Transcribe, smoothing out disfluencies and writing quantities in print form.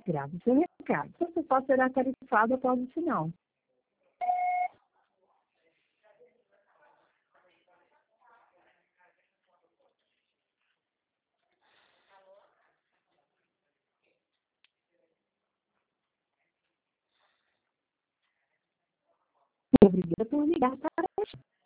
Grave seu recado. Você pode ser tarifado após o sinal. Obrigada por ligar para